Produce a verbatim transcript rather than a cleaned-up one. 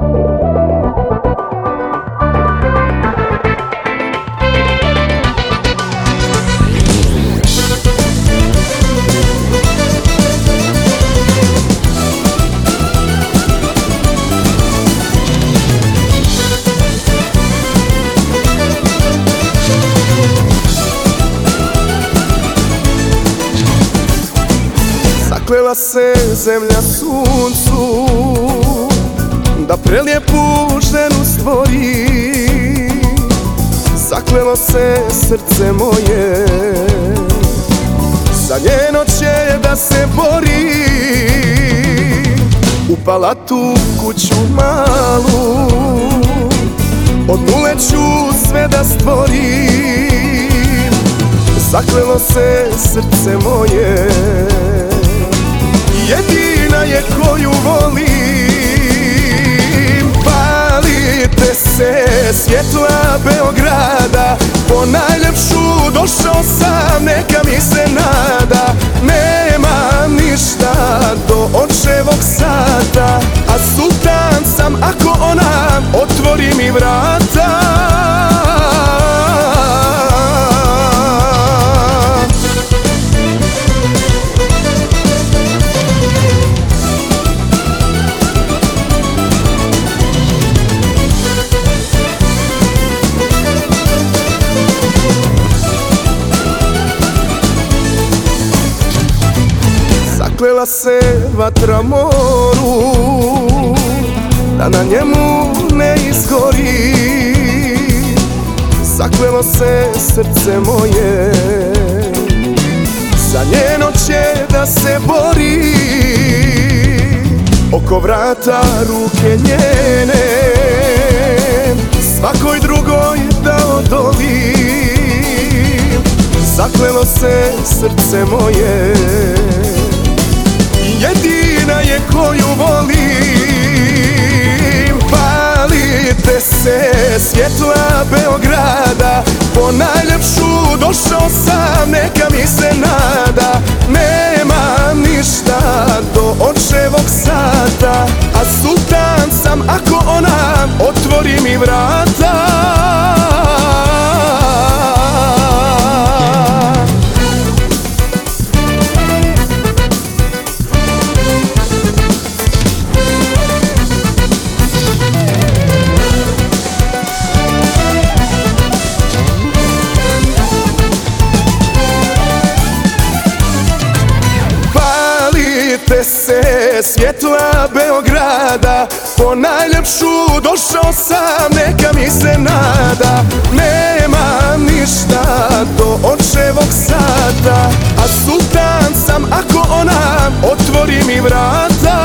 Zaklela se zemlja suncu da prelijepu ženu stvori. Zaklelo se srce moje za njeno će da se bori. U palatu kuću malu od nule ću sve da stvorim. Zaklelo se srce moje, jedina je koju volim. Palite se svjetla Beograda, po najljepšu došao sam, neka mi se nada. Nema ništa do očevog sata, a sultan sam ako ona otvori mi vrata. Zaklela se vatra moru da na njemu ne izgori. Zaklelo se srce moje, za njeno će da se bori. Oko vrata ruke njene, svakoj drugoj da odolim. Zaklelo se srce moje, jedina je koju volim. Palite se svjetla Beograda, po najljepšu došao sam, neka mi se nada. Nema ništa do očevog sata, a sultan sam ako ona otvori mi vrata. Palite se svjetla Beograda, po najljepšu došao sam, neka mi se nada. Nema ništa do očevog sata, a sultan sam ako ona otvori mi vrata.